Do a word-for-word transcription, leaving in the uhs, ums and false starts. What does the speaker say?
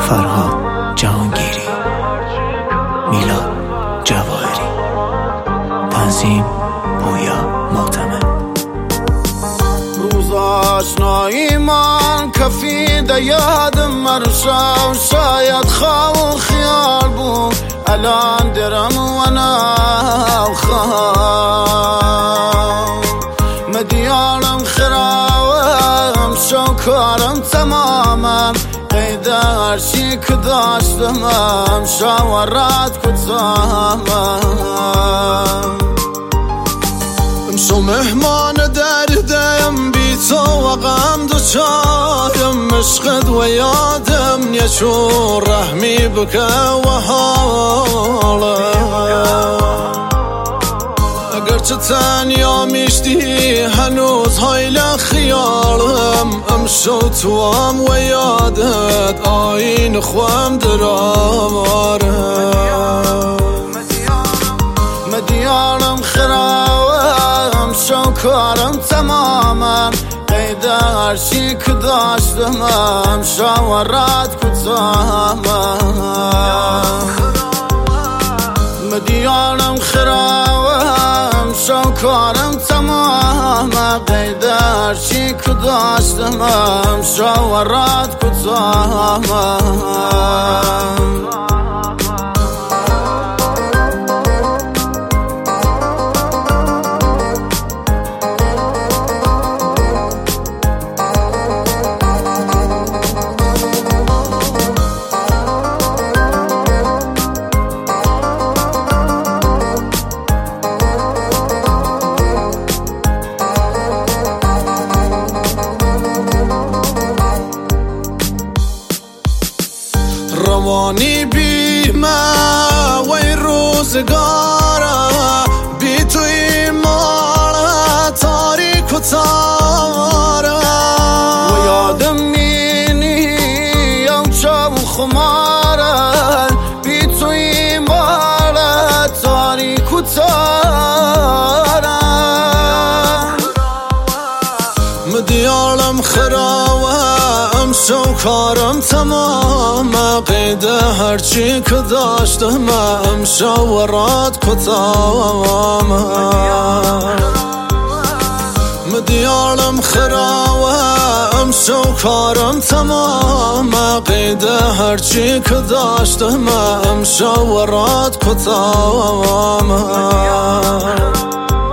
فرهاد جهانگیری، میلاد جواهری، تنظیم پویا معتمد. روز آشنایی من کفیده یادم مرسا و شاید خواب و خیال بود، الان درم و ناخوام مدیارم خراوم شوکارم تمامم، قید هرچی که داشتمم شاورات کتامم. امشو مهمان دردم بی تو و غم دو چایم، عشقت و یادم نیچون رحمی بکه و حالم. اگرچه تنیا میشتی هنوز هایل خیالم، امشو تو هم و یادت آین خوام درامارم. مدیارم خراوم شوکارم تمامم، قید هرچی که داشتمم شاورات کتامم. مدیارم خراوم شوکارم تمامم، قید هرچی که داشتمم شاورات کتامم. روانی بی ما و این روزگاره، بی تو این ماله تاریک و تاره، و یادم مینی او چاو خماره، بی تو این ماله تاریک و تاره. مدیارم خراوه شوکارم تمام، قید هرچی که داشتم شاورات کتام. مدیارم خراوه شوکارم تمام، قید هرچی که داشتم شاورات کتام.